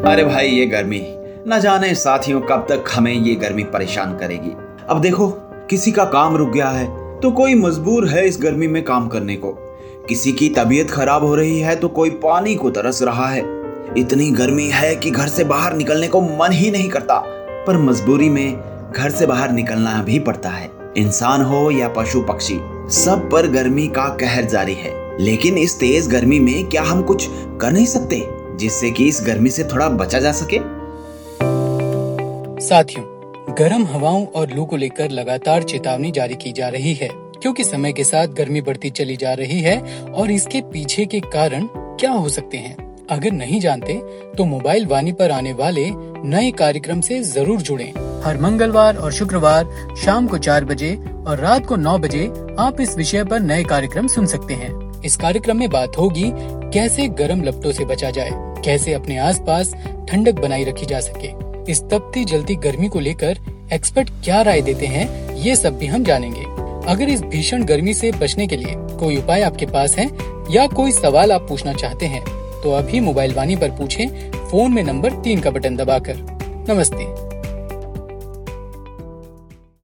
अरे भाई ये गर्मी, न जाने साथियों कब तक हमें ये गर्मी परेशान करेगी। अब देखो, किसी का काम रुक गया है तो कोई मजबूर है इस गर्मी में काम करने को। किसी की तबीयत खराब हो रही है तो कोई पानी को तरस रहा है। इतनी गर्मी है कि घर से बाहर निकलने को मन ही नहीं करता, पर मजबूरी में घर से बाहर निकलना भी पड़ता है। इंसान हो या पशु पक्षी, सब पर गर्मी का कहर जारी है। लेकिन इस तेज गर्मी में क्या हम कुछ कर नहीं सकते जिससे कि इस गर्मी से थोड़ा बचा जा सके? साथियों, गर्म हवाओं और लू को लेकर लगातार चेतावनी जारी की जा रही है, क्योंकि समय के साथ गर्मी बढ़ती चली जा रही है और इसके पीछे के कारण क्या हो सकते हैं। अगर नहीं जानते तो मोबाइल वाणी पर आने वाले नए कार्यक्रम से जरूर जुड़ें। हर मंगलवार और शुक्रवार शाम को 4 बजे और रात को 9 बजे आप इस विषय पर नए कार्यक्रम सुन सकते हैं। इस कार्यक्रम में बात होगी कैसे गर्म लपटों से बचा जाए, कैसे अपने आसपास ठंडक बनाई रखी जा सके। इस तपती जलती गर्मी को लेकर एक्सपर्ट क्या राय देते हैं, ये सब भी हम जानेंगे। अगर इस भीषण गर्मी से बचने के लिए कोई उपाय आपके पास है या कोई सवाल आप पूछना चाहते हैं तो अभी मोबाइल वाणी पर पूछें, फोन में नंबर 3 का बटन दबाकर। नमस्ते।